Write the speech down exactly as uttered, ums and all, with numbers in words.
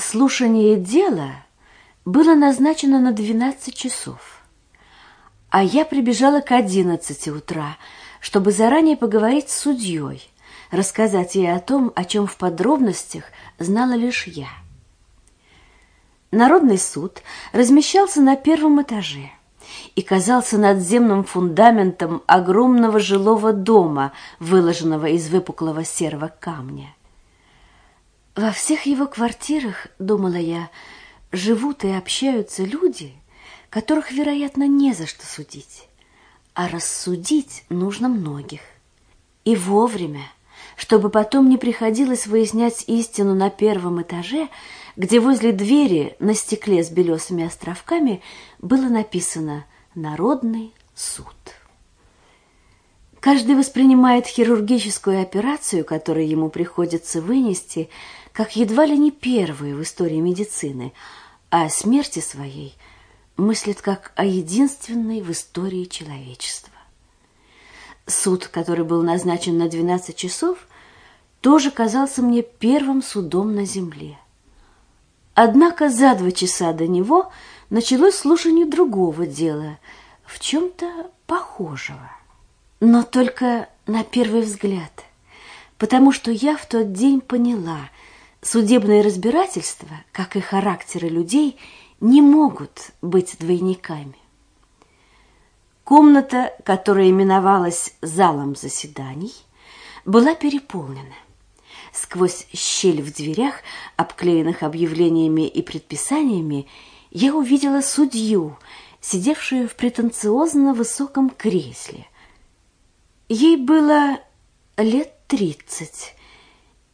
Слушание дела было назначено на двенадцать часов, а я прибежала к одиннадцати утра, чтобы заранее поговорить с судьей, рассказать ей о том, о чем в подробностях знала лишь я. Народный суд размещался на первом этаже и казался надземным фундаментом огромного жилого дома, выложенного из выпуклого серого камня. Во всех его квартирах, думала я, живут и общаются люди, которых, вероятно, не за что судить, а рассудить нужно многих. И вовремя, чтобы потом не приходилось выяснять истину на первом этаже, где возле двери на стекле с белесыми островками было написано «Народный суд». Каждый воспринимает хирургическую операцию, которую ему приходится вынести, как едва ли не первую в истории медицины, а о смерти своей мыслит как о единственной в истории человечества. Суд, который был назначен на двенадцать часов, тоже казался мне первым судом на земле. Однако за два часа до него началось слушание другого дела, в чем-то похожего. Но только на первый взгляд, потому что я в тот день поняла, судебные разбирательства, как и характеры людей, не могут быть двойниками. Комната, которая именовалась залом заседаний, была переполнена. Сквозь щель в дверях, обклеенных объявлениями и предписаниями, я увидела судью, сидевшую в претенциозно высоком кресле. Ей было лет тридцать,